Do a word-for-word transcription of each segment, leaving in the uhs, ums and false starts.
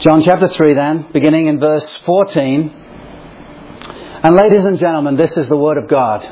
John chapter three then, beginning in verse fourteen. And ladies and gentlemen, this is the Word of God.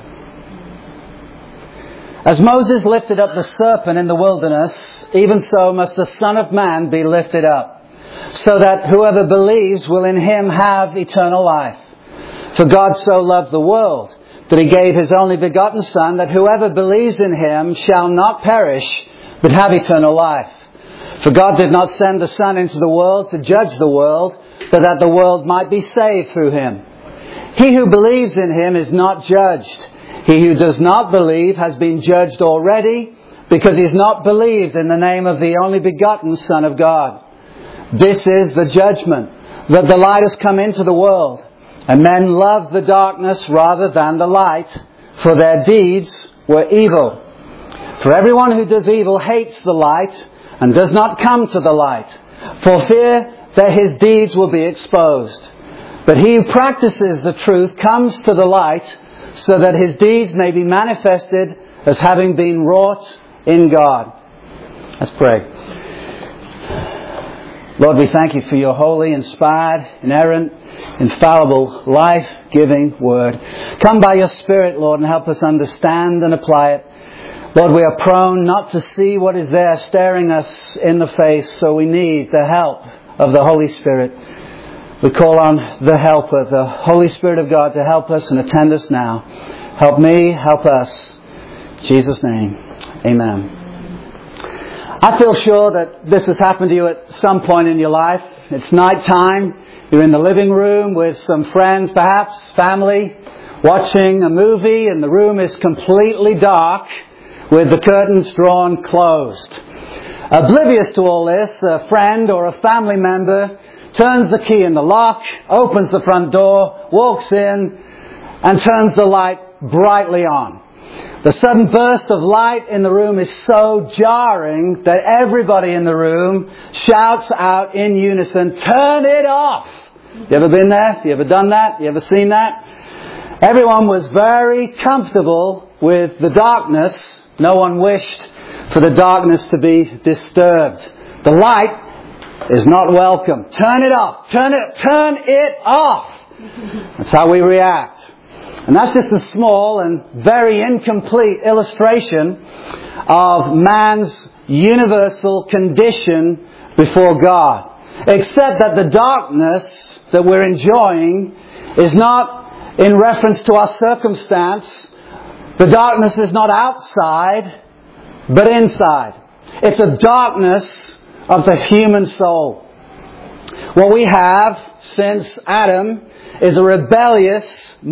As Moses lifted up the serpent in the wilderness, even so must the Son of Man be lifted up, so that whoever believes will in Him have eternal life. For God so loved the world, that He gave His only begotten Son, that whoever believes in Him shall not perish, but have eternal life. For God did not send the Son into the world to judge the world, but that the world might be saved through Him. He who believes in Him is not judged. He who does not believe has been judged already, because he has not believed in the name of the only begotten Son of God. This is the judgment, that the light has come into the world, and men love the darkness rather than the light, for their deeds were evil. For everyone who does evil hates the light, and does not come to the light, for fear that his deeds will be exposed. But he who practices the truth comes to the light, so that his deeds may be manifested as having been wrought in God. Let's pray. Lord, we thank You for Your holy, inspired, inerrant, infallible, life-giving Word. Come by Your Spirit, Lord, and help us understand and apply it. Lord, we are prone not to see what is there staring us in the face, so we need the help of the Holy Spirit. We call on the helper, the Holy Spirit of God, to help us and attend us now. Help me, help us. In Jesus' name, amen. I feel sure that this has happened to you at some point in your life. It's night time. You're in the living room with some friends, perhaps, family, watching a movie, and the room is completely dark with the curtains drawn closed. Oblivious to all this, a friend or a family member turns the key in the lock, opens the front door, walks in, and turns the light brightly on. The sudden burst of light in the room is so jarring that everybody in the room shouts out in unison, "Turn it off!" You ever been there? You ever done that? You ever seen that? Everyone was very comfortable with the darkness. No one wished for the darkness to be disturbed. The light is not welcome. Turn it off. Turn it, turn it off. That's how we react. And that's just a small and very incomplete illustration of man's universal condition before God. Except that the darkness that we're enjoying is not in reference to our circumstance. The darkness is not outside, but inside. It's a darkness of the human soul. What we have since Adam is a rebellious,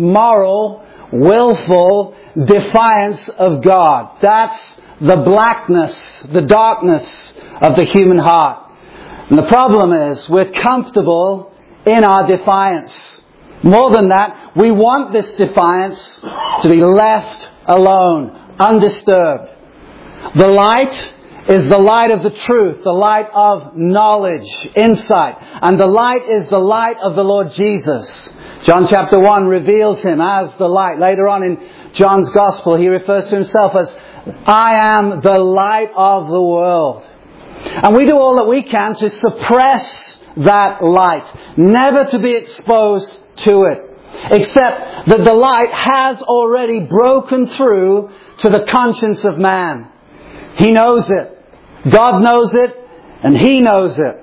moral, willful defiance of God. That's the blackness, the darkness of the human heart. And the problem is we're comfortable in our defiance. More than that, we want this defiance to be left alone, undisturbed. The light is the light of the truth, the light of knowledge, insight. And the light is the light of the Lord Jesus. John chapter one reveals Him as the light. Later on in John's Gospel, He refers to Himself as, "I am the light of the world." And we do all that we can to suppress that light, never to be exposed to it. Except that the light has already broken through to the conscience of man. He knows it. God knows it, and He knows it.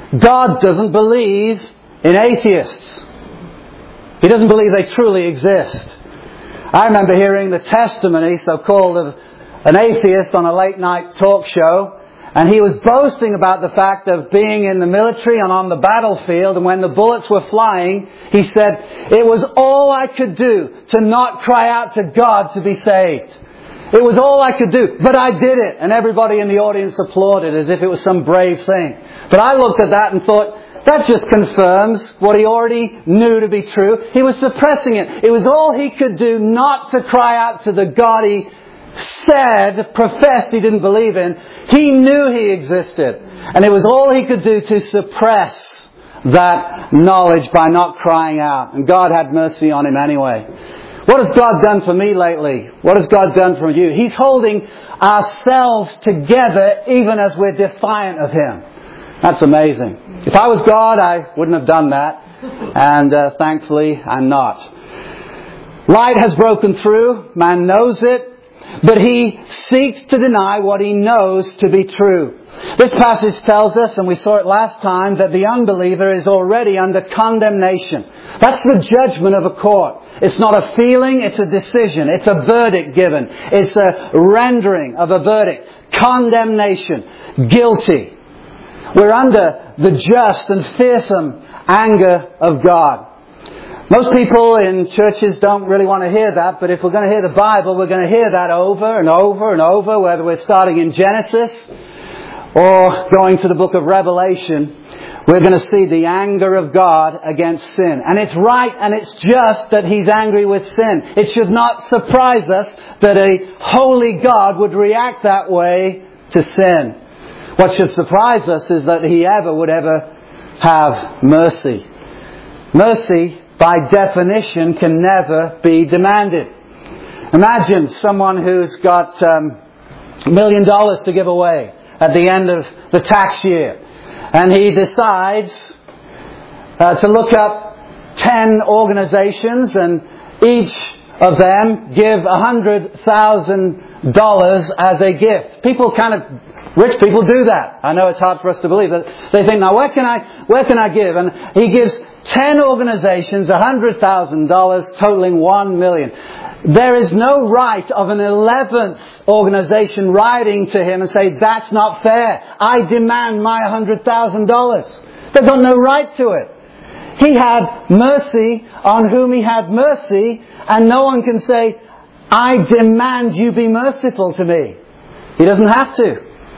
God doesn't believe in atheists. He doesn't believe they truly exist. I remember hearing the testimony, so-called, of an atheist on a late-night talk show, and he was boasting about the fact of being in the military and on the battlefield, and when the bullets were flying, he said, "It was all I could do to not cry out to God to be saved. It was all I could do, but I did it." And everybody in the audience applauded as if it was some brave thing. But I looked at that and thought, that just confirms what he already knew to be true. He was suppressing it. It was all he could do not to cry out to the God he said, professed he didn't believe in. He knew He existed. And it was all he could do to suppress that knowledge by not crying out. And God had mercy on him anyway. What has God done for me lately? What has God done for you? He's holding ourselves together even as we're defiant of Him. That's amazing. If I was God, I wouldn't have done that. And uh, thankfully, I'm not. Light has broken through. Man knows it. But he seeks to deny what he knows to be true. This passage tells us, and we saw it last time, that the unbeliever is already under condemnation. That's the judgment of a court. It's not a feeling, it's a decision. It's a verdict given. It's a rendering of a verdict. Condemnation. Guilty. We're under the just and fearsome anger of God. Most people in churches don't really want to hear that, but if we're going to hear the Bible, we're going to hear that over and over and over, whether we're starting in Genesis or going to the book of Revelation. We're going to see the anger of God against sin. And it's right and it's just that He's angry with sin. It should not surprise us that a holy God would react that way to sin. What should surprise us is that He ever would ever have mercy. Mercy, by definition, can never be demanded. Imagine someone who's got um, a million dollars to give away at the end of the tax year. And he decides uh, to look up ten organizations and each of them give one hundred thousand dollars as a gift. People kind of, rich people do that. I know it's hard for us to believe that. They think, now where can I, where can I give? And he gives ten organizations one hundred thousand dollars, totaling one million dollars. There is no right of an eleventh organization writing to him and say, that's not fair. I demand my one hundred thousand dollars. They've got no right to it. He had mercy on whom He had mercy, and no one can say, I demand you be merciful to me. He doesn't have to.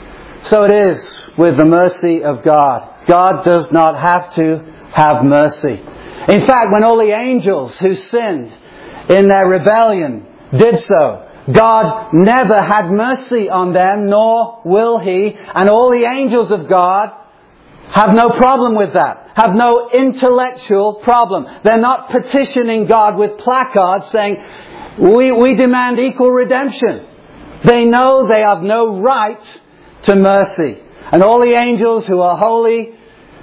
So it is with the mercy of God. God does not have to have mercy. In fact, when all the angels who sinned in their rebellion did so, God never had mercy on them, nor will He. And all the angels of God have no problem with that, have no intellectual problem. They're not petitioning God with placards saying, we, we demand equal redemption. They know they have no right to mercy. And all the angels who are holy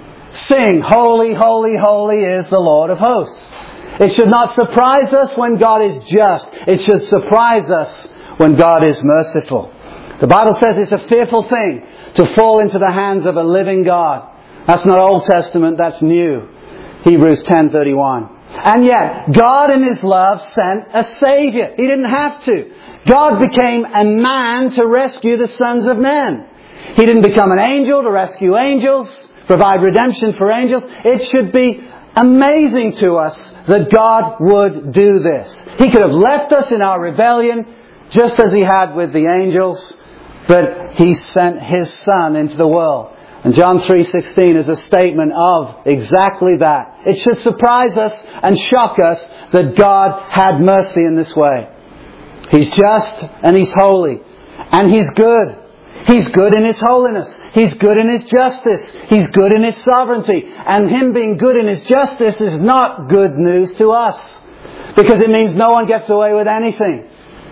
sing, holy, holy, holy is the Lord of hosts. It should not surprise us when God is just. It should surprise us when God is merciful. The Bible says it's a fearful thing to fall into the hands of a living God. That's not Old Testament, that's New. Hebrews ten thirty-one. And yet, God in His love sent a Saviour. He didn't have to. God became a man to rescue the sons of men. He didn't become an angel to rescue angels, provide redemption for angels. It should be amazing to us that God would do this. He could have left us in our rebellion, just as He had with the angels, but He sent His Son into the world. And John three sixteen is a statement of exactly that. It should surprise us and shock us that God had mercy in this way. He's just and He's holy. And He's good. He's good in His holiness. He's good in His justice. He's good in His sovereignty. And Him being good in His justice is not good news to us, because it means no one gets away with anything.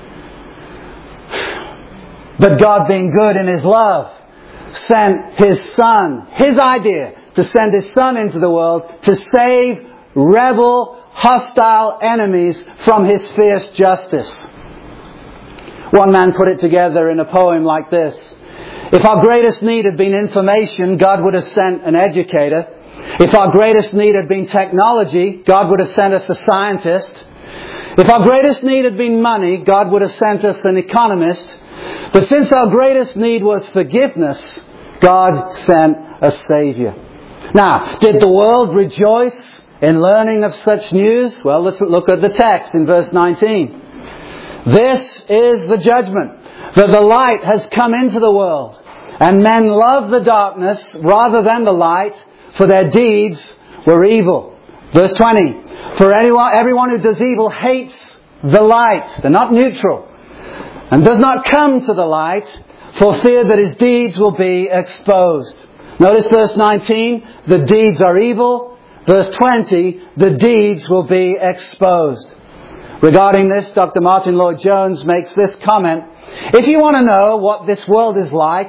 But God being good in His love sent His Son, His idea, to send His Son into the world to save rebel, hostile enemies from His fierce justice. One man put it together in a poem like this. If our greatest need had been information, God would have sent an educator. If our greatest need had been technology, God would have sent us a scientist. If our greatest need had been money, God would have sent us an economist. But since our greatest need was forgiveness, God sent a Saviour. Now, did the world rejoice in learning of such news? Well, let's look at the text in verse nineteen. This is the judgment, that the light has come into the world, and men love the darkness rather than the light, for their deeds were evil. Verse twenty. For anyone, everyone who does evil hates the light. They're not neutral. And does not come to the light, for fear that his deeds will be exposed. Notice verse nineteen, the deeds are evil. Verse twenty, the deeds will be exposed. Regarding this, Doctor Martin Lloyd-Jones makes this comment. If you want to know what this world is like,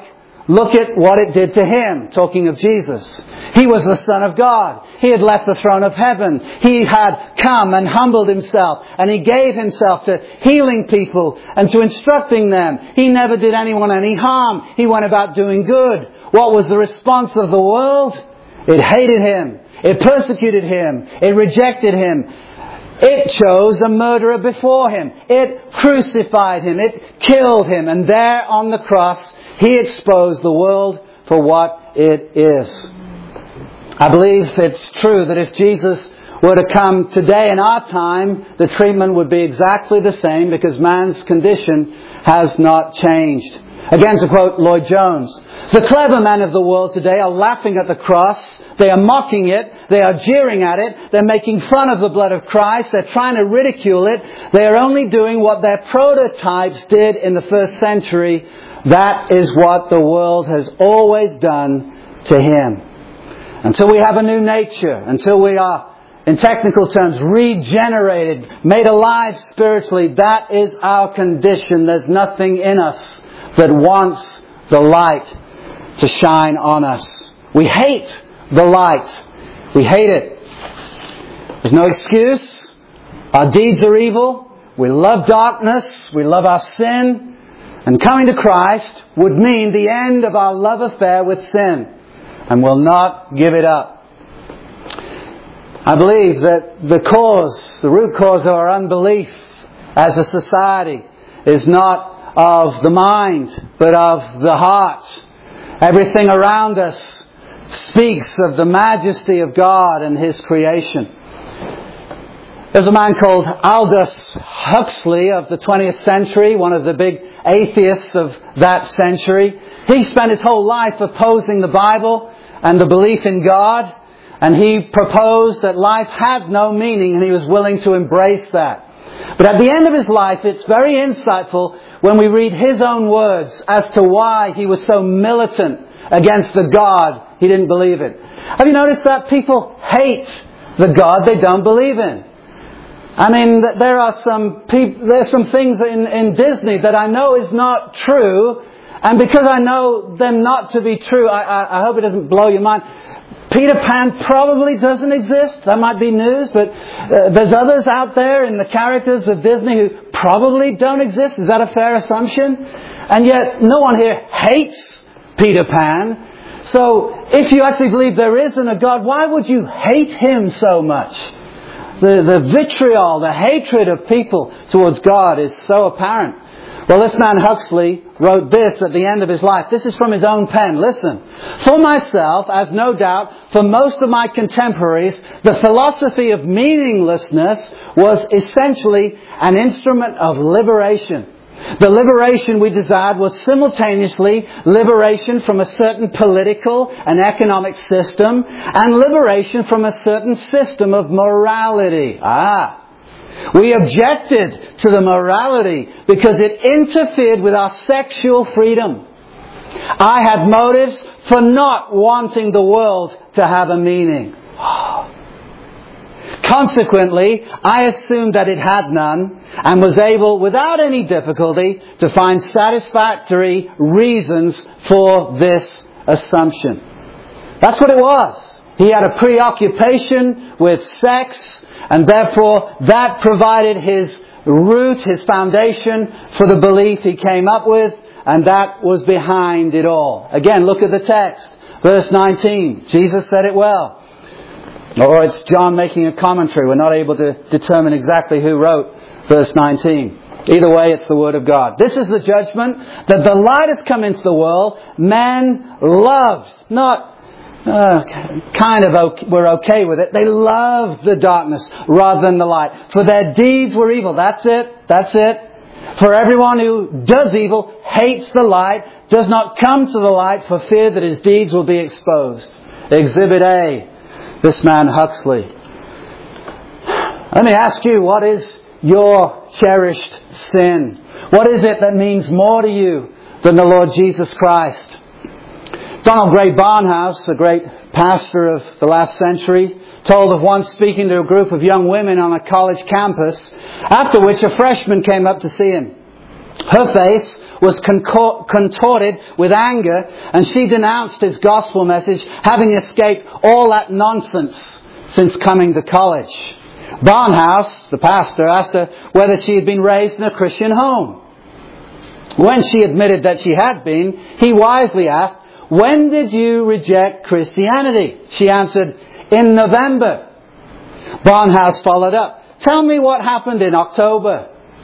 look at what it did to him, talking of Jesus. He was the Son of God. He had left the throne of heaven. He had come and humbled himself, and he gave himself to healing people and to instructing them. He never did anyone any harm. He went about doing good. What was the response of the world? It hated him. It persecuted him. It rejected him. It chose a murderer before him. It crucified him. It killed him. And there on the cross, he exposed the world for what it is. I believe it's true that if Jesus were to come today in our time, the treatment would be exactly the same, because man's condition has not changed. Again, to quote Lloyd Jones, the clever men of the world today are laughing at the cross. They are mocking it. They are jeering at it. They're making fun of the blood of Christ. They're trying to ridicule it. They are only doing what their prototypes did in the first century. That is what the world has always done to him. Until we have a new nature, until we are, in technical terms, regenerated, made alive spiritually, that is our condition. There's nothing in us that wants the light to shine on us. We hate the light. We hate it. There's no excuse. Our deeds are evil. We love darkness. We love our sin. And coming to Christ would mean the end of our love affair with sin. And we'll not give it up. I believe that the cause, the root cause of our unbelief as a society is not of the mind, but of the heart. Everything around us speaks of the majesty of God and His creation. There's a man called Aldous Huxley of the twentieth century, one of the big atheists of that century. He spent his whole life opposing the Bible and the belief in God, and he proposed that life had no meaning, and he was willing to embrace that. But at the end of his life, it's very insightful when we read his own words as to why he was so militant against the God he didn't believe in. Have you noticed that people hate the God they don't believe in? I mean, there are some people, there's some things in, in Disney that I know is not true, and because I know them not to be true, I, I, I hope it doesn't blow your mind. Peter Pan probably doesn't exist. That might be news, but uh, there's others out there in the characters of Disney who probably don't exist. Is that a fair assumption? And yet, no one here hates Peter Pan. So, if you actually believe there isn't a God, why would you hate Him so much? The, the vitriol, the hatred of people towards God is so apparent. Well, this man Huxley wrote this at the end of his life. This is from his own pen. Listen. For myself, as no doubt for most of my contemporaries, the philosophy of meaninglessness was essentially an instrument of liberation. The liberation we desired was simultaneously liberation from a certain political and economic system and liberation from a certain system of morality. Ah! We objected to the morality because it interfered with our sexual freedom. I had motives for not wanting the world to have a meaning. Consequently, I assumed that it had none and was able, without any difficulty, to find satisfactory reasons for this assumption. That's what it was. He had a preoccupation with sex, and therefore that provided his root, his foundation for the belief he came up with, and that was behind it all. Again, look at the text. Verse nineteen. Jesus said it well. Or it's John making a commentary. We're not able to determine exactly who wrote verse nineteen. Either way, it's the Word of God. This is the judgment, that the light has come into the world. Man loves, not uh, kind of okay, we're okay with it. They loved the darkness rather than the light. For their deeds were evil. That's it. That's it. For everyone who does evil hates the light, does not come to the light for fear that his deeds will be exposed. Exhibit A. This man Huxley. Let me ask you, what is your cherished sin? What is it that means more to you than the Lord Jesus Christ? Donald Gray Barnhouse, a great pastor of the last century, told of once speaking to a group of young women on a college campus, after which a freshman came up to see him. Her face was concor- contorted with anger, and she denounced his gospel message, having escaped all that nonsense since coming to college. Barnhouse, the pastor, asked her whether she had been raised in a Christian home. When she admitted that she had been, he wisely asked, "When did you reject Christianity?" She answered, "In November." Barnhouse followed up, "Tell me what happened in October."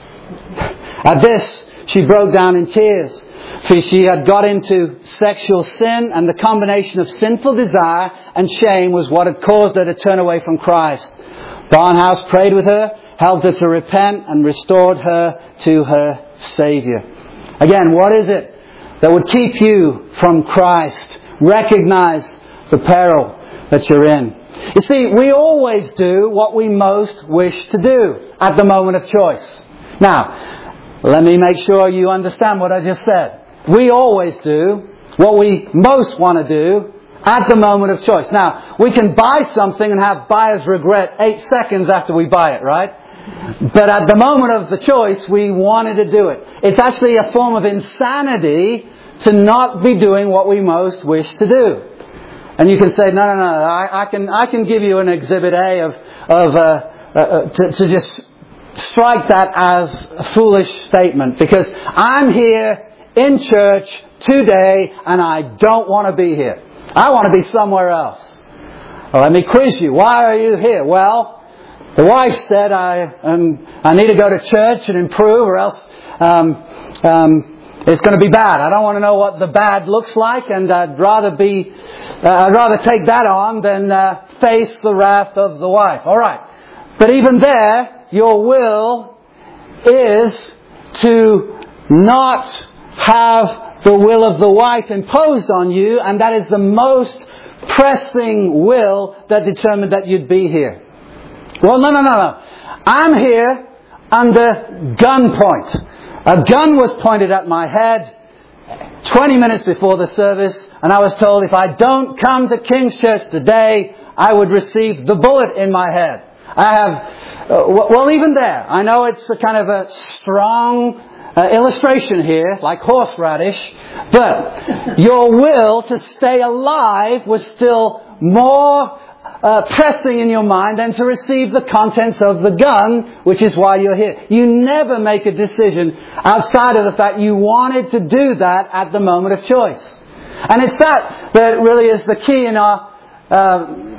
At this, she broke down in tears, for she had got into sexual sin, and the combination of sinful desire and shame was what had caused her to turn away from Christ. Barnhouse prayed with her, helped her to repent, and restored her to her Saviour. Again, what is it that would keep you from Christ? Recognize the peril that you're in. You see, we always do what we most wish to do at the moment of choice. Now, let me make sure you understand what I just said. We always do what we most want to do at the moment of choice. Now, we can buy something and have buyer's regret eight seconds after we buy it, right? But at the moment of the choice, we wanted to do it. It's actually a form of insanity to not be doing what we most wish to do. And you can say, no, no, no, I, I can I can give you an exhibit A of, of uh, uh, to, to just strike that as a foolish statement. Because I'm here in church today and I don't want to be here. I want to be somewhere else. Well, let me quiz you. Why are you here? Well, the wife said I um, I need to go to church and improve, or else um, um, it's going to be bad. I don't want to know what the bad looks like, and I'd rather be uh, I'd rather take that on than uh, face the wrath of the wife. All right, but even there, your will is to not have the will of the wife imposed on you, and that is the most pressing will that determined that you'd be here. Well, no, no, no, no. I'm here under gunpoint. A gun was pointed at my head twenty minutes before the service, and I was told if I don't come to King's Church today, I would receive the bullet in my head. I have, uh, well, even there, I know it's a kind of a strong uh, illustration here, like horseradish, but your will to stay alive was still more Uh, pressing in your mind than to receive the contents of the gun, which is why you're here. You never make a decision outside of the fact you wanted to do that at the moment of choice. And it's that that really is the key in our uh,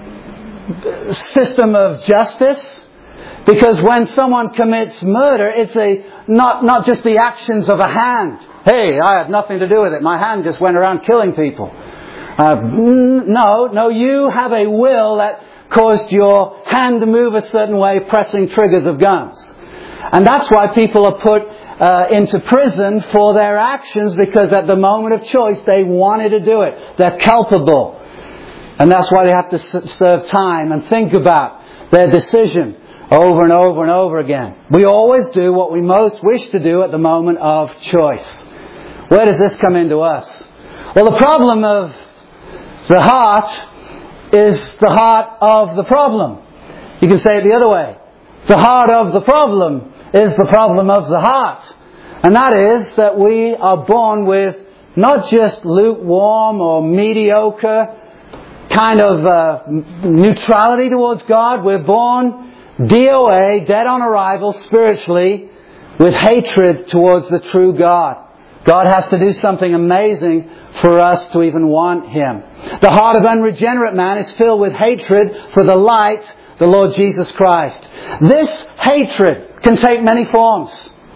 system of justice. Because when someone commits murder, it's a not not just the actions of a hand. Hey, I had nothing to do with it. My hand just went around killing people. Uh, no, no, you have a will that caused your hand to move a certain way, pressing triggers of guns. And that's why people are put uh, into prison for their actions, because at the moment of choice they wanted to do it. They're culpable. And that's why they have to serve time and think about their decision over and over and over again. We always do what we most wish to do at the moment of choice. Where does this come into us? Well, the problem of the heart is the heart of the problem. You can say it the other way. The heart of the problem is the problem of the heart. And that is that we are born with not just lukewarm or mediocre kind of uh, neutrality towards God. We're born D O A, dead on arrival spiritually, with hatred towards the true God. God has to do something amazing for us to even want Him. The heart of unregenerate man is filled with hatred for the light, the Lord Jesus Christ. This hatred can take many forms.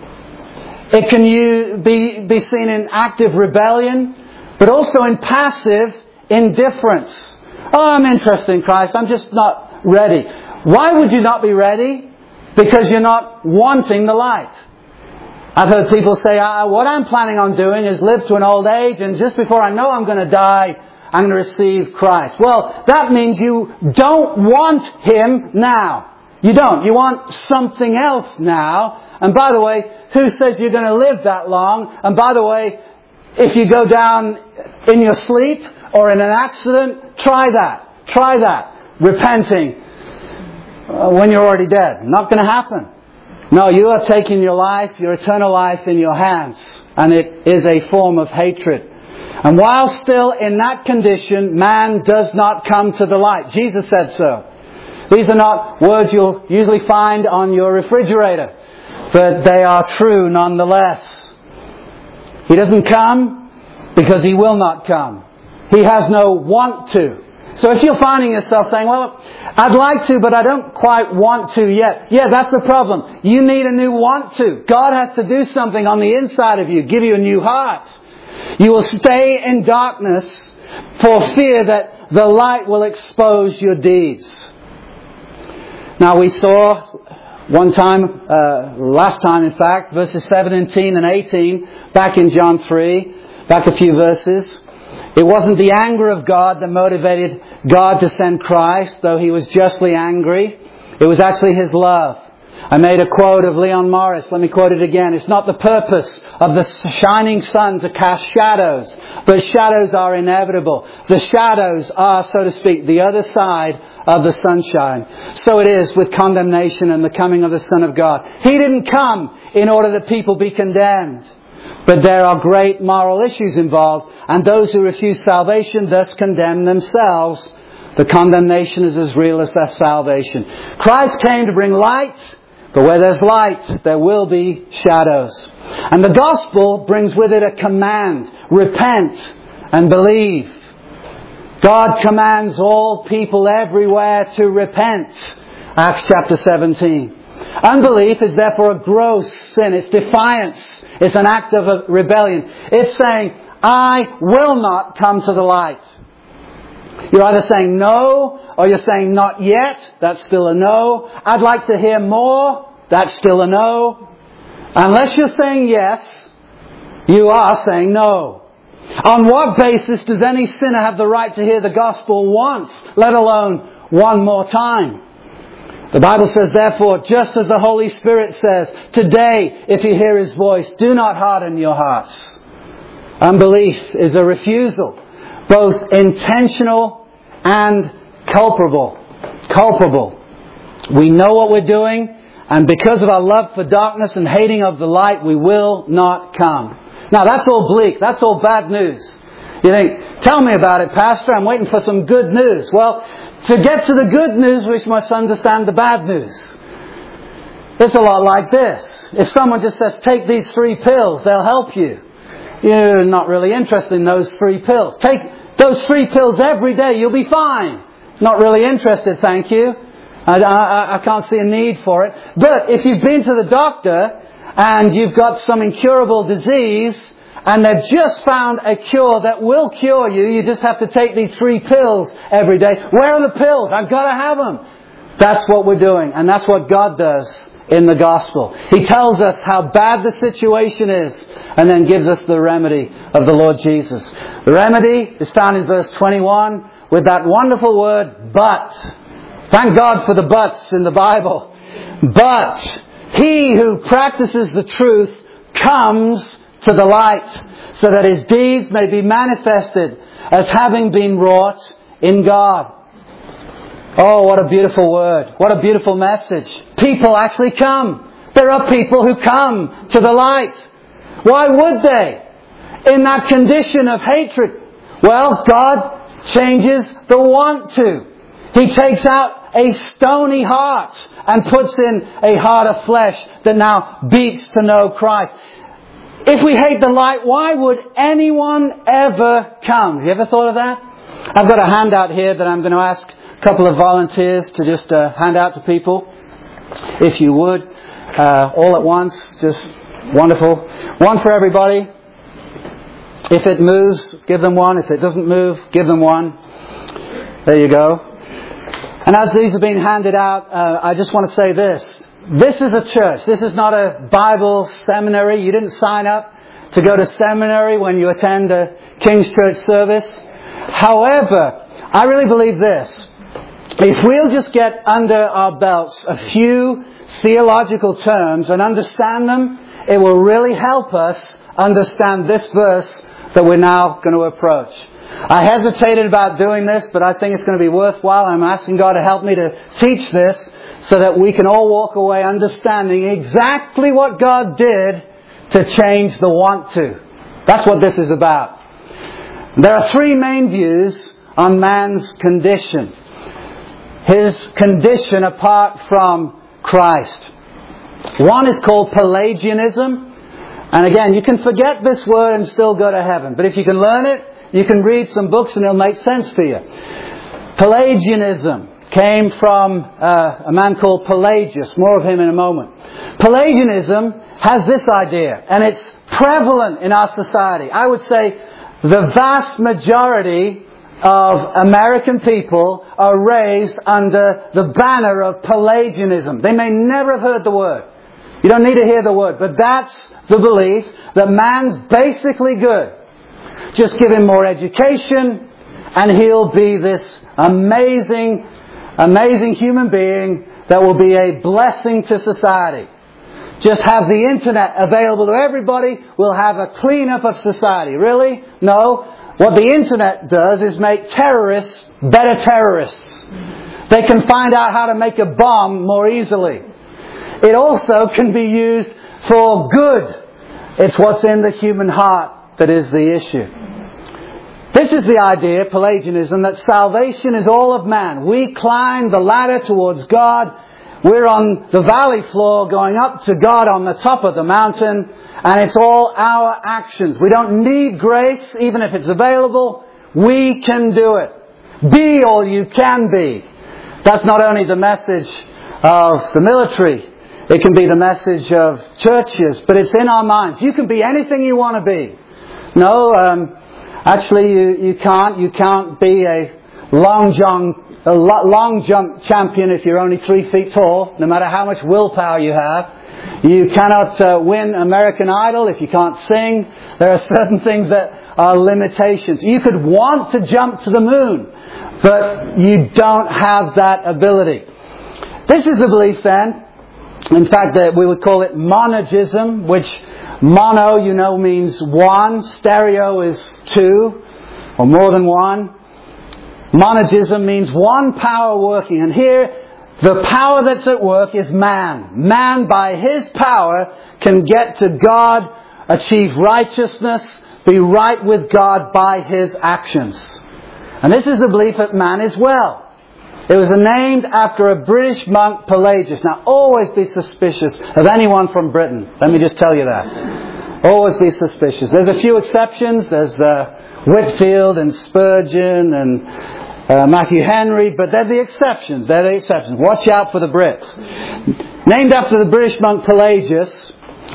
It can be, be seen in active rebellion, but also in passive indifference. Oh, I'm interested in Christ. I'm just not ready. Why would you not be ready? Because you're not wanting the light. I've heard people say, ah, what I'm planning on doing is live to an old age, and just before I know I'm going to die, I'm going to receive Christ. Well, that means you don't want Him now. You don't. You want something else now. And by the way, who says you're going to live that long? And by the way, if you go down in your sleep or in an accident, try that. Try that. Repenting uh, when you're already dead. Not going to happen. No, you are taking your life, your eternal life, in your hands. and it is a form of hatred. And while still in that condition, man does not come to the light. Jesus said so. These are not words you'll usually find on your refrigerator, but they are true nonetheless. He doesn't come because He will not come. He has no want to. So if you're finding yourself saying, well, I'd like to, but I don't quite want to yet. Yeah, that's the problem. You need a new want to. God has to do something on the inside of you, give you a new heart. You will stay in darkness for fear that the light will expose your deeds. Now we saw one time, uh, last time in fact, verses seventeen and eighteen, back in John three, back a few verses. It wasn't the anger of God that motivated God to send Christ, though He was justly angry. It was actually His love. I made a quote of Leon Morris. Let me quote it again. It's not the purpose of the shining sun to cast shadows, but shadows are inevitable. The shadows are, so to speak, the other side of the sunshine. So it is with condemnation and the coming of the Son of God. He didn't come in order that people be condemned. But there are great moral issues involved, and those who refuse salvation thus condemn themselves. The condemnation is as real as their salvation. Christ came to bring light, but where there's light, there will be shadows. And the gospel brings with it a command. Repent and believe. God commands all people everywhere to repent. Acts chapter seventeen. Unbelief is therefore a gross sin. It's defiance. It's an act of rebellion. It's saying, I will not come to the light. You're either saying no, or you're saying not yet. That's still a no. I'd like to hear more. That's still a no. Unless you're saying yes, you are saying no. On what basis does any sinner have the right to hear the gospel once, let alone one more time? The Bible says, therefore, just as the Holy Spirit says, today, if you hear His voice, do not harden your hearts. Unbelief is a refusal, both intentional and culpable. Culpable. We know what we're doing, and because of our love for darkness and hating of the light, we will not come. Now, that's all bleak. That's all bad news. You think, tell me about it, Pastor. I'm waiting for some good news. Well, to get to the good news, we must understand the bad news. It's a lot like this. If someone just says, take these three pills, they'll help you. You're not really interested in those three pills. Take those three pills every day, you'll be fine. Not really interested, thank you. I, I, I can't see a need for it. But if you've been to the doctor and you've got some incurable disease, and they've just found a cure that will cure you. You just have to take these three pills every day. Where are the pills? I've got to have them. That's what we're doing. And that's what God does in the gospel. He tells us how bad the situation is and then gives us the remedy of the Lord Jesus. The remedy is found in verse twenty-one with that wonderful word, but. Thank God for the buts in the Bible. But he who practices the truth comes to the light, so that his deeds may be manifested as having been wrought in God. Oh, what a beautiful word. What a beautiful message. People actually come. There are people who come to the light. Why would they? In that condition of hatred. Well, God changes the want to. He takes out a stony heart and puts in a heart of flesh that now beats to know Christ. If we hate the light, why would anyone ever come? Have you ever thought of that? I've got a handout here that I'm going to ask a couple of volunteers to just uh, hand out to people. If you would. Uh, all at once. Just wonderful. One for everybody. If it moves, give them one. If it doesn't move, give them one. There you go. And as these are being handed out, uh, I just want to say this. This is a church. This is not a Bible seminary. You didn't sign up to go to seminary when you attend a King's Church service. However, I really believe this. If we'll just get under our belts a few theological terms and understand them, it will really help us understand this verse that we're now going to approach. I hesitated about doing this, but I think it's going to be worthwhile. I'm asking God to help me to teach this, so that we can all walk away understanding exactly what God did to change the want to. That's what this is about. There are three main views on man's condition. His condition apart from Christ. One is called Pelagianism. And again, you can forget this word and still go to heaven. But if you can learn it, you can read some books and it'll make sense to you. Pelagianism came from uh, a man called Pelagius. More of him in a moment. Pelagianism has this idea, and it's prevalent in our society. I would say the vast majority of American people are raised under the banner of Pelagianism. They may never have heard the word. You don't need to hear the word, but that's the belief that man's basically good. Just give him more education and he'll be this amazing, amazing human being that will be a blessing to society. Just have the internet available to everybody, we'll have a cleanup of society. Really? No. What the internet does is make terrorists better terrorists. They can find out how to make a bomb more easily. It also can be used for good. It's what's in the human heart that is the issue. This is the idea, Pelagianism, that salvation is all of man. We climb the ladder towards God. We're on the valley floor going up to God on the top of the mountain. And it's all our actions. We don't need grace, even if it's available. We can do it. Be all you can be. That's not only the message of the military. It can be the message of churches, but it's in our minds. You can be anything you want to be. No, um, actually you, you can't. You can't be a long jump, a long jump champion if you're only three feet tall, no matter how much willpower you have. You cannot uh, win American Idol if you can't sing. There are certain things that are limitations. You could want to jump to the moon, but you don't have that ability. This is the belief then. In fact, that we would call it monogism, which mono, you know, means one. Stereo is two, or more than one. Monogism means one power working. And here, the power that's at work is man. Man, by his power, can get to God, achieve righteousness, be right with God by his actions. And this is a belief that man is well. It was named after a British monk, Pelagius. Now, always be suspicious of anyone from Britain. Let me just tell you that. Always be suspicious. There's a few exceptions. There's uh, Whitfield and Spurgeon and uh, Matthew Henry, but they're the exceptions. They're the exceptions. Watch out for the Brits. Named after the British monk Pelagius,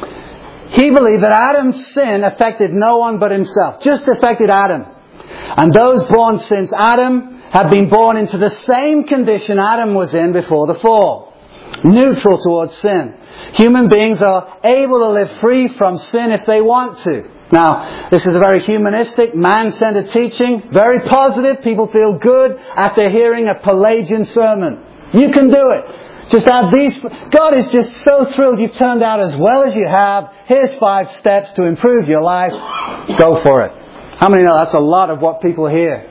he believed that Adam's sin affected no one but himself. Just affected Adam. And those born since Adam have been born into the same condition Adam was in before the fall. Neutral towards sin. Human beings are able to live free from sin if they want to. Now, this is a very humanistic, man-centered teaching. Very positive. People feel good after hearing a Pelagian sermon. You can do it. Just add these. God is just so thrilled you've turned out as well as you have. Here's five steps to improve your life. Go for it. How many know that's a lot of what people hear?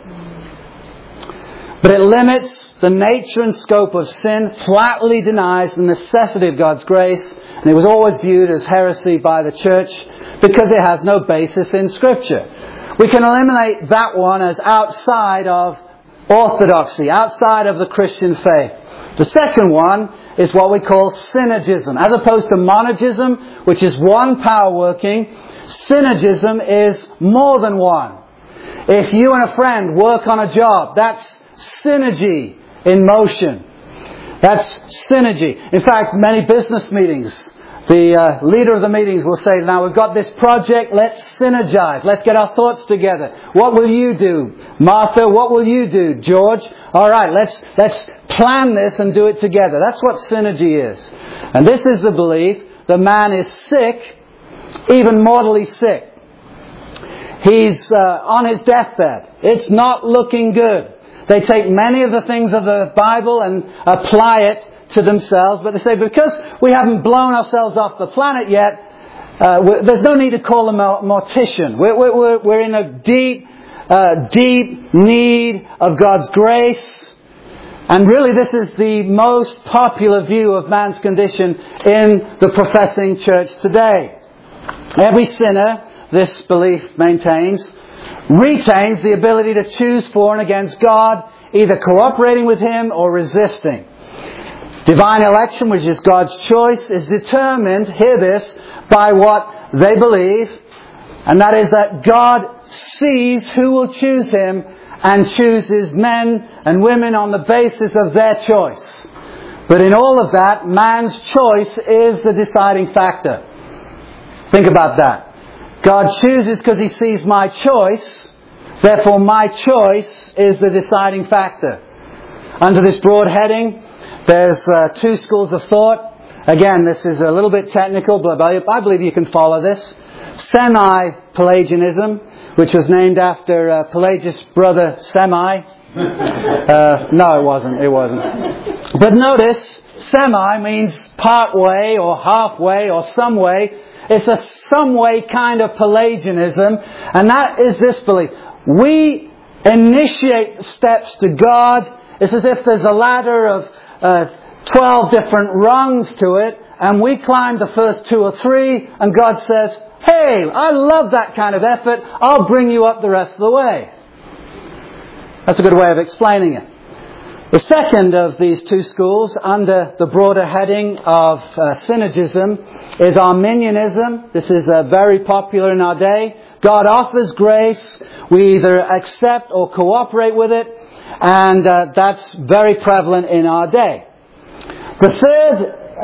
But it limits the nature and scope of sin, flatly denies the necessity of God's grace, and it was always viewed as heresy by the church because it has no basis in Scripture. We can eliminate that one as outside of orthodoxy, outside of the Christian faith. The second one is what we call synergism. As opposed to monogism, which is one power working, synergism is more than one. If you and a friend work on a job, that's synergy in motion. That's synergy. In fact, many business meetings, the uh, leader of the meetings will say, now we've got this project, let's synergize. Let's get our thoughts together. What will you do, Martha? What will you do, George? All right, let's let's plan this and do it together. That's what synergy is. And this is the belief that man is sick, even mortally sick. He's uh, on his deathbed. It's not looking good. They take many of the things of the Bible and apply it to themselves. But they say, because we haven't blown ourselves off the planet yet, uh, there's no need to call a mortician. We're, we're, we're in a deep, uh, deep need of God's grace. And really this is the most popular view of man's condition in the professing church today. Every sinner, this belief maintains, retains the ability to choose for and against God, either cooperating with Him or resisting. Divine election, which is God's choice, is determined, hear this, by what they believe, and that is that God sees who will choose Him and chooses men and women on the basis of their choice. But in all of that, man's choice is the deciding factor. Think about that. God chooses because He sees my choice, therefore my choice is the deciding factor. Under this broad heading, there's uh, two schools of thought. Again, this is a little bit technical, but I believe you can follow this. Semi-Pelagianism, which was named after uh, Pelagius' brother Semi. Uh, no, it wasn't. It wasn't. But notice, semi means part way or halfway or some way. It's a some way kind of Pelagianism, and that is this belief. We initiate steps to God. It's as if there's a ladder of uh, twelve different rungs to it, and we climb the first two or three, and God says, "Hey, I love that kind of effort. I'll bring you up the rest of the way." That's a good way of explaining it. The second of these two schools, under the broader heading of uh, synergism, is Arminianism. This is uh, very popular in our day. God offers grace. We either accept or cooperate with it. And uh, that's very prevalent in our day. The third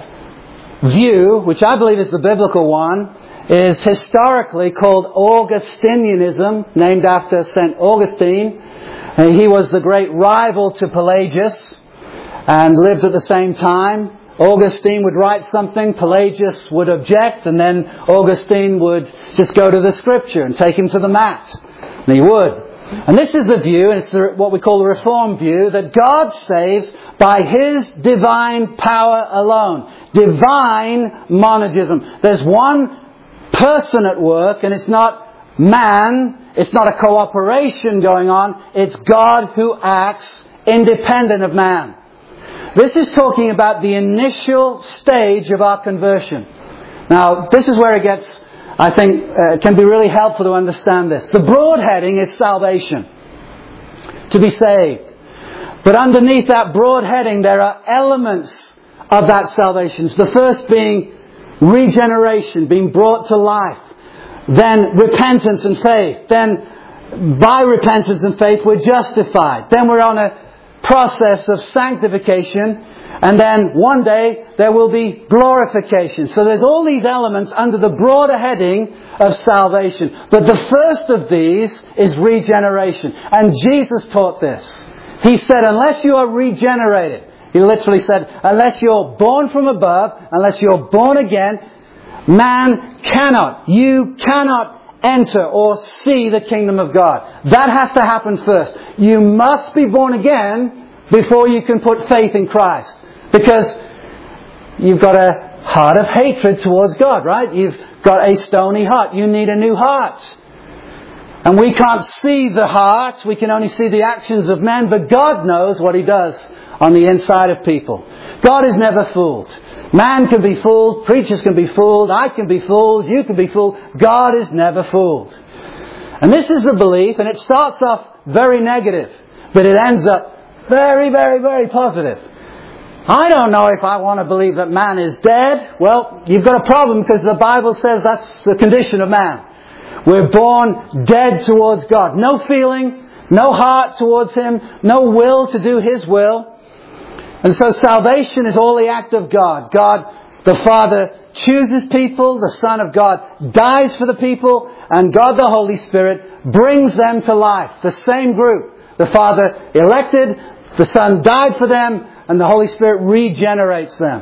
uh, view, which I believe is the biblical one, is historically called Augustinianism, named after Saint Augustine. And he was the great rival to Pelagius and lived at the same time. Augustine would write something, Pelagius would object, and then Augustine would just go to the Scripture and take him to the mat. And he would. And this is the view, and it's the, what we call the Reformed view, that God saves by His divine power alone. Divine monergism. There's one person at work, and it's not man, it's not a cooperation going on, it's God who acts independent of man. This is talking about the initial stage of our conversion. Now, this is where it gets, I think, uh, can be really helpful to understand this. The broad heading is salvation, to be saved. But underneath that broad heading, there are elements of that salvation. The first being regeneration, being brought to life. Then repentance and faith. Then by repentance and faith we're justified. Then we're on a process of sanctification. And then one day there will be glorification. So there's all these elements under the broader heading of salvation. But the first of these is regeneration. And Jesus taught this. He said, unless you are regenerated, He literally said, unless you're born from above, unless you're born again, man cannot, you cannot enter or see the kingdom of God. That has to happen first. You must be born again before you can put faith in Christ. Because you've got a heart of hatred towards God, right? You've got a stony heart. You need a new heart. And we can't see the heart. We can only see the actions of men. But God knows what He does on the inside of people. God is never fooled. Man can be fooled, preachers can be fooled, I can be fooled, you can be fooled. God is never fooled. And this is the belief, and it starts off very negative, but it ends up very, very, very positive. I don't know if I want to believe that man is dead. Well, you've got a problem because the Bible says that's the condition of man. We're born dead towards God. No feeling, no heart towards Him, no will to do His will. And so salvation is all the act of God. God, the Father, chooses people. The Son of God dies for the people. And God, the Holy Spirit, brings them to life. The same group. The Father elected. The Son died for them. And the Holy Spirit regenerates them.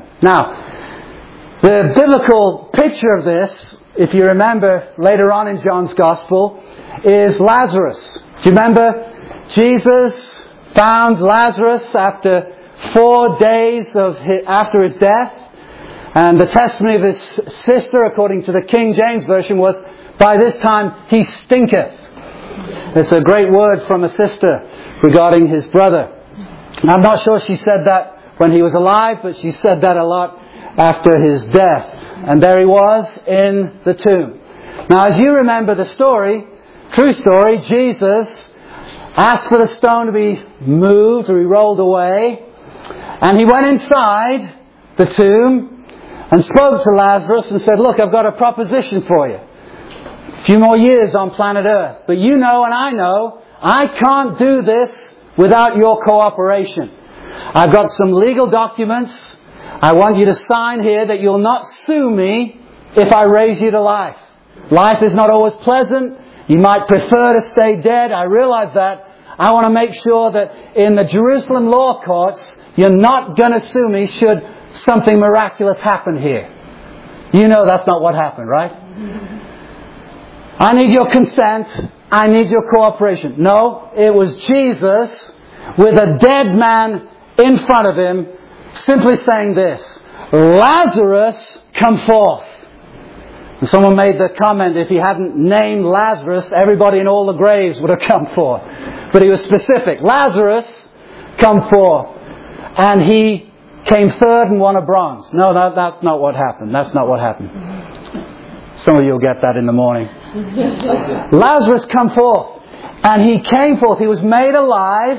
Now, the biblical picture of this, if you remember later on in John's Gospel, is Lazarus. Do you remember? Jesus found Lazarus after Four days of his, after his death, and the testimony of his sister, according to the King James Version, was, by this time he stinketh. It's a great word from a sister regarding his brother. I'm not sure she said that when he was alive, but she said that a lot after his death. and there he was in the tomb. Now, as you remember the story, true story, Jesus asked for the stone to be moved or be rolled away, and he went inside the tomb and spoke to Lazarus and said, look, I've got a proposition for you. A few more years on planet Earth, but you know and I know I can't do this without your cooperation. I've got some legal documents. I want you to sign here that you'll not sue me if I raise you to life. Life is not always pleasant. You might prefer to stay dead. I realize that. I want to make sure that in the Jerusalem law courts, you're not going to sue me should something miraculous happen here. You know that's not what happened, right? I need your consent. I need your cooperation. No, it was Jesus with a dead man in front of him simply saying this, Lazarus, come forth. And someone made the comment, if he hadn't named Lazarus, everybody in all the graves would have come forth. But he was specific. Lazarus, come forth. And he came third and won a bronze. No, that, that's not what happened. That's not what happened. Some of you will get that in the morning. Lazarus, come forth. And he came forth. He was made alive.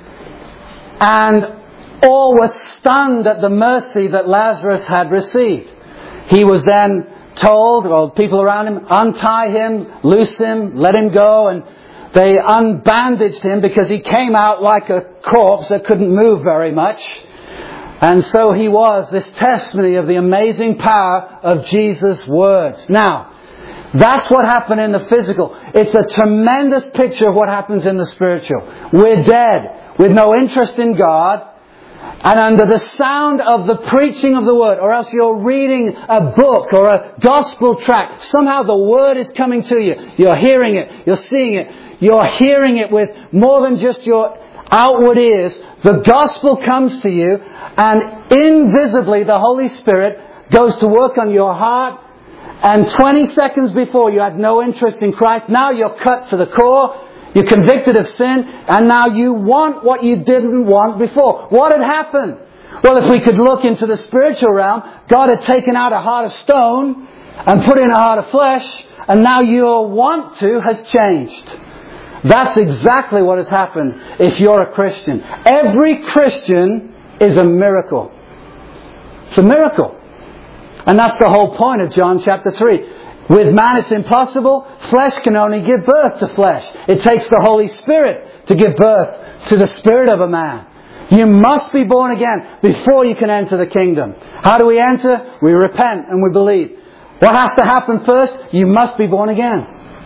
And all were stunned at the mercy that Lazarus had received. He was then told, well, people around him, untie him, loose him, let him go, and they unbandaged him because he came out like a corpse that couldn't move very much. And so he was this testimony of the amazing power of Jesus' words. Now, that's what happened in the physical. It's a tremendous picture of what happens in the spiritual. We're dead with no interest in God. And under the sound of the preaching of the Word, or else you're reading a book or a gospel tract, somehow the Word is coming to you. You're hearing it. You're seeing it. You're hearing it with more than just your outward ears. The gospel comes to you, and invisibly the Holy Spirit goes to work on your heart. And twenty seconds before you had no interest in Christ, now you're cut to the core. You're convicted of sin, and now you want what you didn't want before. What had happened? Well, if we could look into the spiritual realm, God had taken out a heart of stone and put in a heart of flesh, and now your want to has changed. That's exactly what has happened if you're a Christian. Every Christian is a miracle. It's a miracle. And that's the whole point of John chapter three. With man it's impossible. Flesh can only give birth to flesh. It takes the Holy Spirit to give birth to the spirit of a man. You must be born again before you can enter the kingdom. How do we enter? We repent and we believe. What has to happen first? You must be born again.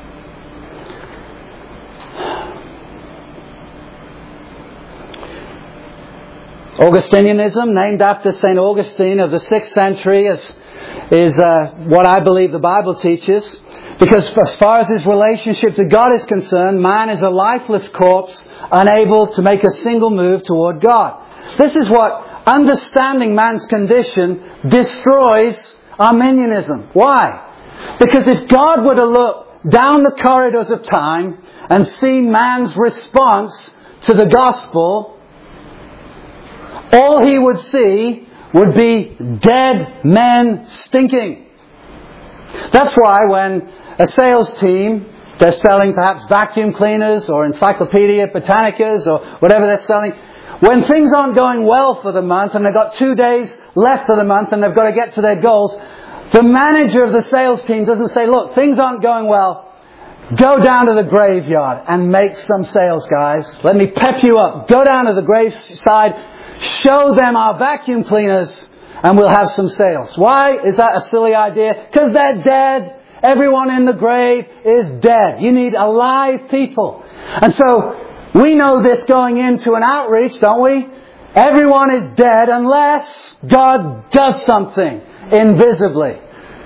Augustinianism, named after Saint Augustine of the sixth century, is is uh, what I believe the Bible teaches. Because as far as his relationship to God is concerned, man is a lifeless corpse, unable to make a single move toward God. This is what understanding man's condition destroys Arminianism. Why? Because if God were to look down the corridors of time and see man's response to the gospel, all he would see would be dead men stinking. That's why when a sales team, they're selling perhaps vacuum cleaners or Encyclopedia Britannicas or whatever they're selling, when things aren't going well for the month and they've got two days left of the month and they've got to get to their goals, the manager of the sales team doesn't say, look, things aren't going well. Go down to the graveyard and make some sales, guys. Let me pep you up. Go down to the graveside. Show them our vacuum cleaners and we'll have some sales. Why is that a silly idea? Because they're dead. Everyone in the grave is dead. You need alive people. And so we know this going into an outreach, don't we? Everyone is dead unless God does something invisibly.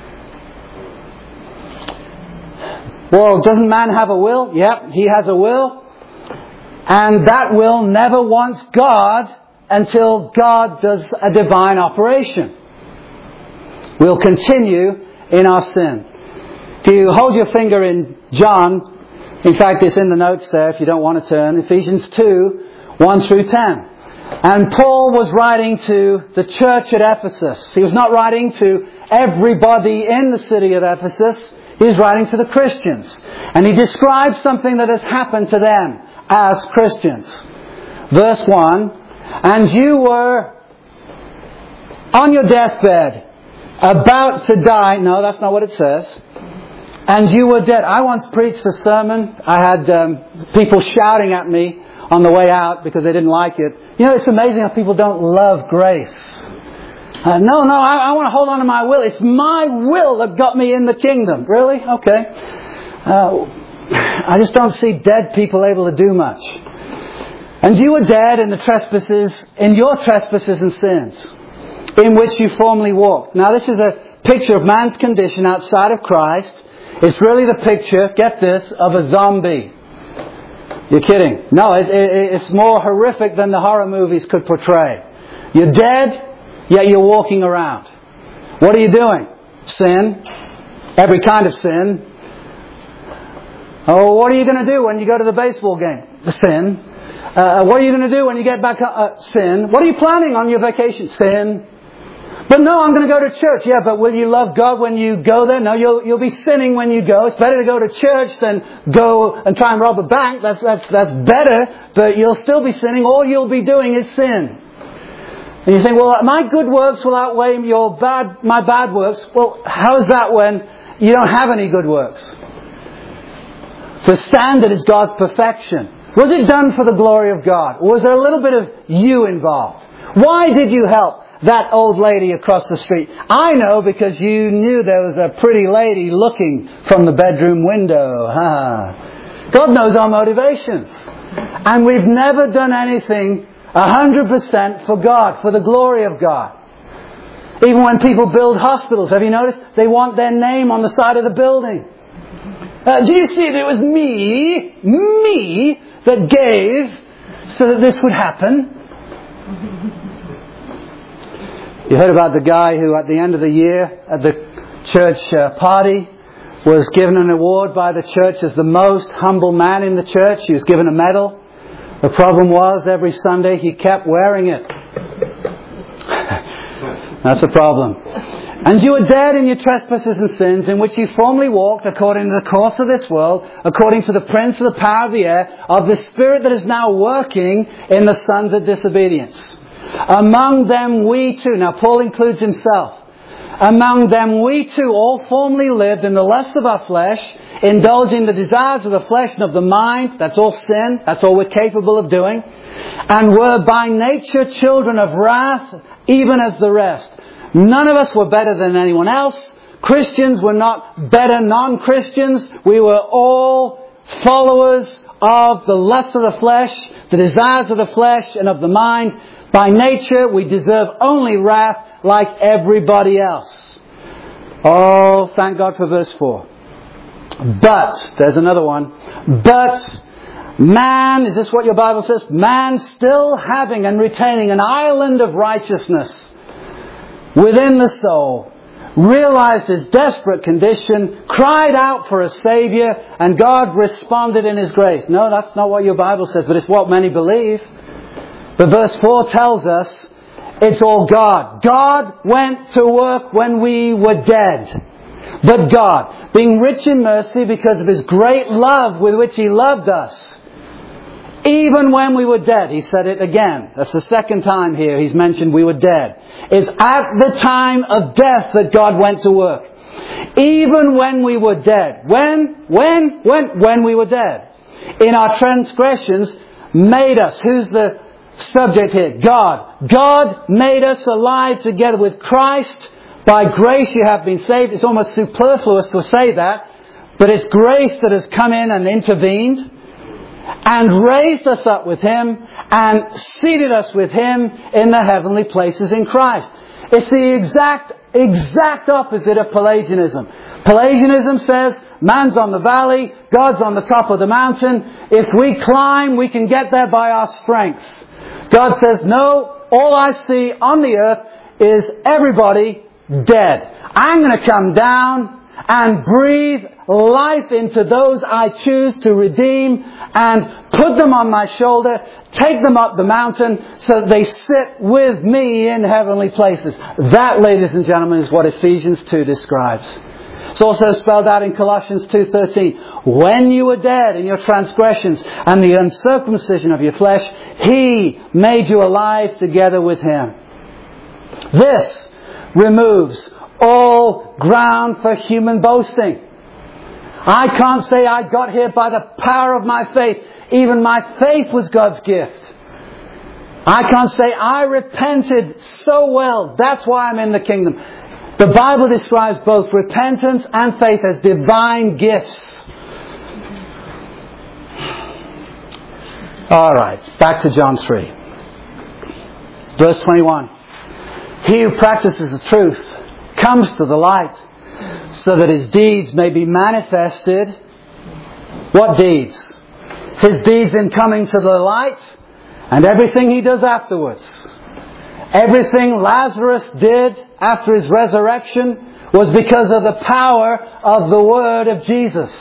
Well, doesn't man have a will? Yep, he has a will. And that will never wants God until God does a divine operation. We'll continue in our sin. If you hold your finger in John, in fact it's in the notes there if you don't want to turn, Ephesians two, one through ten. And Paul was writing to the church at Ephesus. He was not writing to everybody in the city of Ephesus. He was writing to the Christians. And he describes something that has happened to them as Christians. Verse one, and you were on your deathbed, about to die. No, that's not what it says. And you were dead. I once preached a sermon. I had um, people shouting at me on the way out because they didn't like it. You know, it's amazing how people don't love grace. Uh, no, no, I, I want to hold on to my will. It's my will that got me in the kingdom. Really? Okay. Uh, I just don't see dead people able to do much. And you were dead in the trespasses, in your trespasses and sins, in which you formerly walked. Now this is a picture of man's condition outside of Christ. It's really the picture, get this, of a zombie. You're kidding. No, it, it, it's more horrific than the horror movies could portray. You're dead, yet you're walking around. What are you doing? Sin. Every kind of sin. Oh, what are you going to do when you go to the baseball game? Sin. Uh, what are you going to do when you get back? Uh, sin. What are you planning on your vacation? Sin. But no, I'm going to go to church. Yeah, but will you love God when you go there? No, you'll you'll be sinning when you go. It's better to go to church than go and try and rob a bank. That's that's that's better, but you'll still be sinning. All you'll be doing is sin. And you think, well, my good works will outweigh your bad my bad works. Well, how is that when you don't have any good works? The standard is God's perfection. Was it done for the glory of God? Or was there a little bit of you involved? Why did you help that old lady across the street? I know, because you knew there was a pretty lady looking from the bedroom window. Ah. God knows our motivations. And we've never done anything one hundred percent for God, for the glory of God. Even when people build hospitals, have you noticed? They want their name on the side of the building. Uh, do you see that it was me, me, that gave so that this would happen? You heard about the guy who at the end of the year at the church uh, party was given an award by the church as the most humble man in the church. He was given a medal. The problem was every Sunday he kept wearing it. That's a problem. And you were dead in your trespasses and sins, in which you formerly walked according to the course of this world, according to the prince of the power of the air, of the spirit that is now working in the sons of disobedience. Among them we too, now Paul includes himself, among them we too all formerly lived in the lusts of our flesh, indulging the desires of the flesh and of the mind. That's all sin. That's all we're capable of doing. And were by nature children of wrath, even as the rest. None of us were better than anyone else. Christians were not better non-Christians. We were all followers of the lust of the flesh, the desires of the flesh and of the mind. By nature, we deserve only wrath like everybody else. Oh, thank God for verse four. But, there's another one. But man, is this what your Bible says? Man still having and retaining an island of righteousness within the soul, realized his desperate condition, cried out for a Savior, and God responded in His grace. No, that's not what your Bible says, but it's what many believe. But verse four tells us it's all God. God went to work when we were dead. But God, being rich in mercy because of His great love with which He loved us, even when we were dead, He said it again. That's the second time here He's mentioned we were dead. It's at the time of death that God went to work. Even when we were dead. When? When? When? When we were dead. In our transgressions, made us. Who's the subject here? God. God made us alive together with Christ. By grace you have been saved. It's almost superfluous to say that. But it's grace that has come in and intervened. And raised us up with Him. And seated us with Him in the heavenly places in Christ. It's the exact, exact opposite of Pelagianism. Pelagianism says, man's on the valley, God's on the top of the mountain. If we climb, we can get there by our strength. God says, no, all I see on the earth is everybody dead. I'm going to come down and breathe life into those I choose to redeem and put them on my shoulder, take them up the mountain so that they sit with me in heavenly places. That, ladies and gentlemen, is what Ephesians two describes. It's also spelled out in Colossians two thirteen. When you were dead in your transgressions and the uncircumcision of your flesh, He made you alive together with Him. This removes all ground for human boasting. I can't say I got here by the power of my faith. Even my faith was God's gift. I can't say I repented so well, that's why I'm in the kingdom. The Bible describes both repentance and faith as divine gifts. Alright, back to John three. Verse twenty-one. He who practices the truth comes to the light, so that his deeds may be manifested. What deeds? His deeds in coming to the light and everything he does afterwards. Everything Lazarus did after his resurrection was because of the power of the Word of Jesus.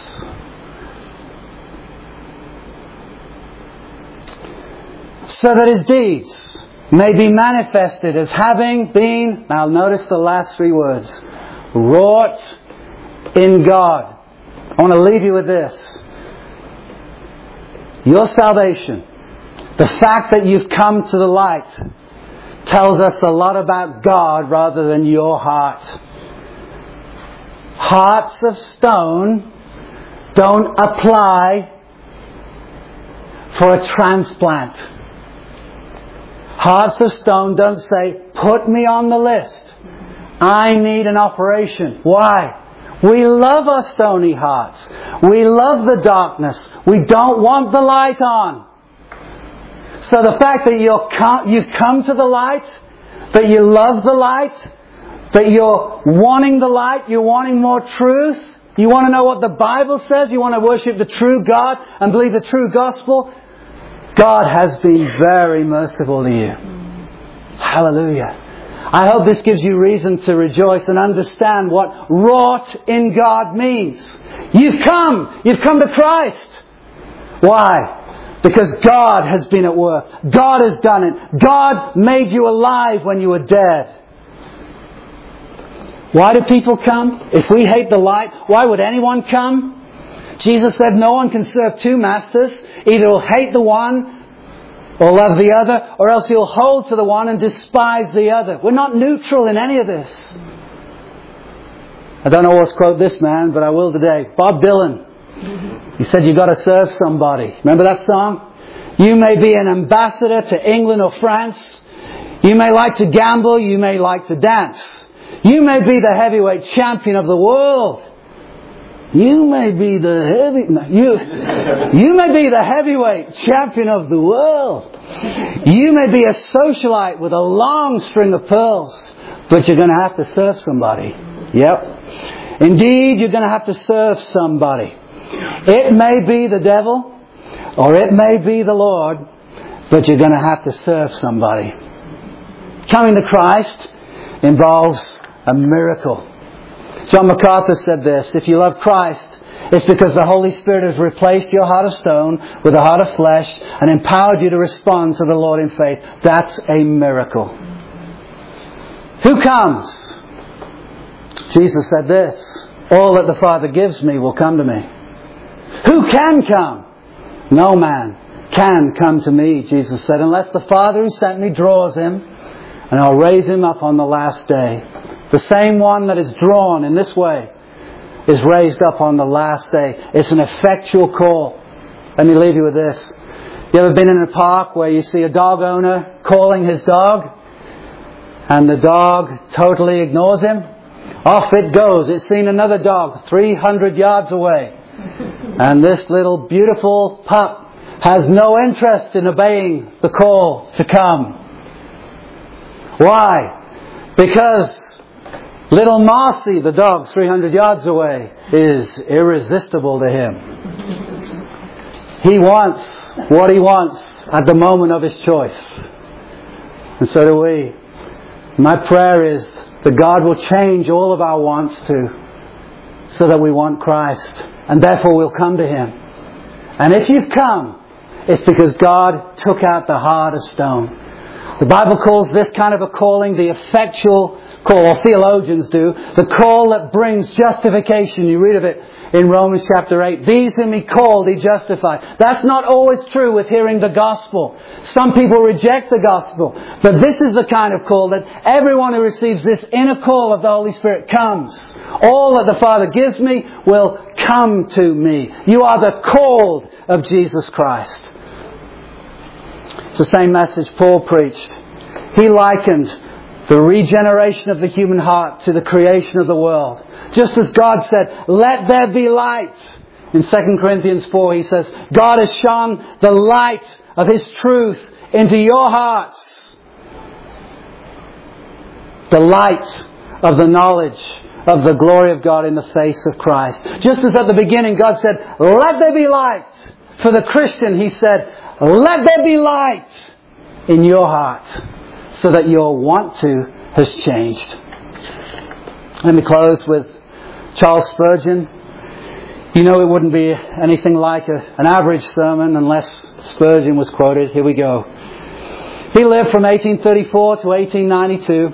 So that his deeds may be manifested as having been, now notice the last three words, wrought in God. I want to leave you with this. Your salvation, the fact that you've come to the light, tells us a lot about God rather than your heart. Hearts of stone don't apply for a transplant. Hearts of stone don't say, put me on the list. I need an operation. Why? We love our stony hearts. We love the darkness. We don't want the light on. So the fact that you're come, you've come to the light, that you love the light, that you're wanting the light, you're wanting more truth, you want to know what the Bible says, you want to worship the true God and believe the true gospel, God has been very merciful to you. Hallelujah. I hope this gives you reason to rejoice and understand what wrought in God means. You've come. You've come to Christ. Why? Because God has been at work. God has done it. God made you alive when you were dead. Why do people come? If we hate the light, why would anyone come? Jesus said no one can serve two masters. Either he'll hate the one or love the other, or else he'll hold to the one and despise the other. We're not neutral in any of this. I don't always quote this man, but I will today. Bob Dylan. He said, you've got to serve somebody. Remember that song? You may be an ambassador to England or France. You may like to gamble. You may like to dance. You may be the heavyweight champion of the world. You may be the heavy, no, you, you may be the heavyweight champion of the world. You may be a socialite with a long string of pearls, but you're going to have to serve somebody. Yep. Indeed, you're going to have to serve somebody. It may be the devil, or it may be the Lord, but you're going to have to serve somebody. Coming to Christ involves a miracle. John MacArthur said this, if you love Christ, it's because the Holy Spirit has replaced your heart of stone with a heart of flesh and empowered you to respond to the Lord in faith. That's a miracle. Who comes? Jesus said this, all that the Father gives me will come to me. Who can come? No man can come to me, Jesus said, unless the Father who sent me draws him, and I'll raise him up on the last day. The same one that is drawn in this way is raised up on the last day. It's an effectual call. Let me leave you with this. You ever been in a park where you see a dog owner calling his dog and the dog totally ignores him? Off it goes. It's seen another dog three hundred yards away. And this little beautiful pup has no interest in obeying the call to come. Why? Because little Marcy, the dog three hundred yards away, is irresistible to him. He wants what he wants at the moment of his choice. And so do we. My prayer is that God will change all of our wants to so that we want Christ. And therefore we'll come to Him. And if you've come, it's because God took out the heart of stone. The Bible calls this kind of a calling the effectual call, or theologians do, the call that brings justification. You read of it in Romans chapter eight. These whom He called, He justified. That's not always true with hearing the gospel. Some people reject the gospel. But this is the kind of call that everyone who receives this inner call of the Holy Spirit comes. All that the Father gives me will come to me. You are the called of Jesus Christ. It's the same message Paul preached. He likened the regeneration of the human heart to the creation of the world. Just as God said, let there be light. In Second Corinthians four He says, God has shone the light of His truth into your hearts. The light of the knowledge of the glory of God in the face of Christ. Just as at the beginning God said, let there be light. For the Christian He said, let there be light in your heart, so that your want to has changed. Let me close with Charles Spurgeon. You know it wouldn't be anything like a, an average sermon unless Spurgeon was quoted. Here we go. He lived from eighteen thirty-four to eighteen ninety-two.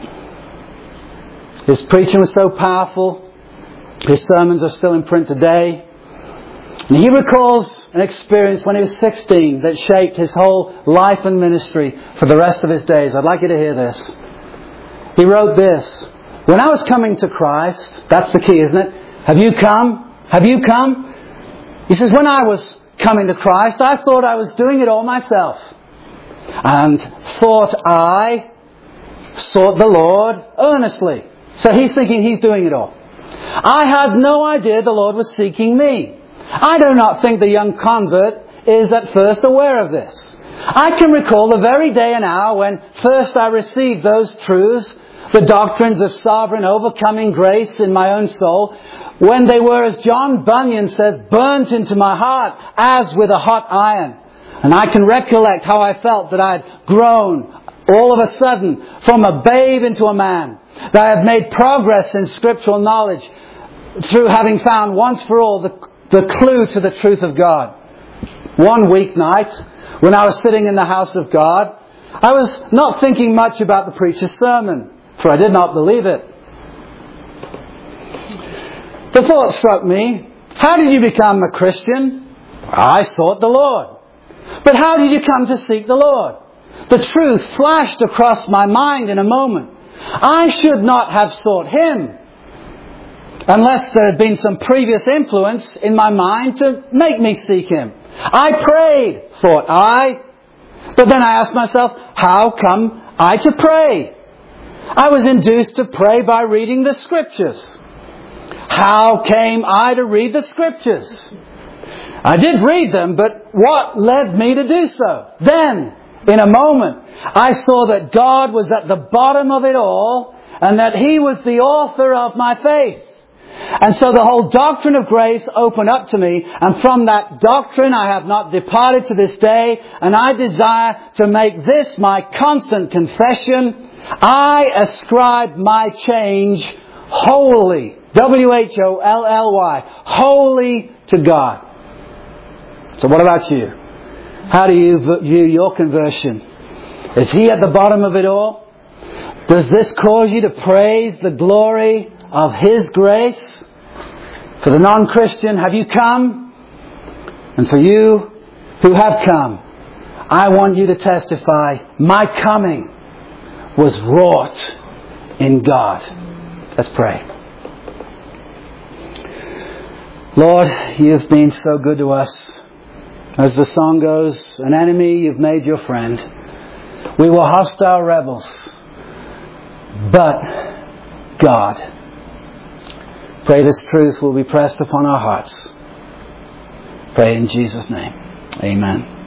His preaching was so powerful. His sermons are still in print today. And he recalls an experience when he was sixteen that shaped his whole life and ministry for the rest of his days. I'd like you to hear this. He wrote this. When I was coming to Christ, that's the key, isn't it? Have you come? Have you come? He says, when I was coming to Christ, I thought I was doing it all myself. And thought I sought the Lord earnestly. So he's thinking he's doing it all. I had no idea the Lord was seeking me. I do not think the young convert is at first aware of this. I can recall the very day and hour when first I received those truths, the doctrines of sovereign overcoming grace in my own soul, when they were, as John Bunyan says, burnt into my heart as with a hot iron. And I can recollect how I felt that I had grown all of a sudden from a babe into a man, that I had made progress in scriptural knowledge through having found once for all the The clue to the truth of God. One weeknight, when I was sitting in the house of God, I was not thinking much about the preacher's sermon, for I did not believe it. The thought struck me, how did you become a Christian? I sought the Lord. But how did you come to seek the Lord? The truth flashed across my mind in a moment. I should not have sought Him, unless there had been some previous influence in my mind to make me seek Him. I prayed, thought I. But then I asked myself, how come I to pray? I was induced to pray by reading the Scriptures. How came I to read the Scriptures? I did read them, but what led me to do so? Then, in a moment, I saw that God was at the bottom of it all, and that He was the author of my faith. And so the whole doctrine of grace opened up to me, and from that doctrine I have not departed to this day, and I desire to make this my constant confession. I ascribe my change wholly, W H O L L Y, wholly to God. So what about you? How do you view your conversion? Is He at the bottom of it all? Does this cause you to praise the glory of His grace? For the non-Christian, have you come? And for you who have come, I want you to testify, my coming was wrought in God. Let's pray. Lord, You've been so good to us. As the song goes, an enemy You've made Your friend. We were hostile rebels, but God. Pray this truth will be pressed upon our hearts. Pray in Jesus' name. Amen.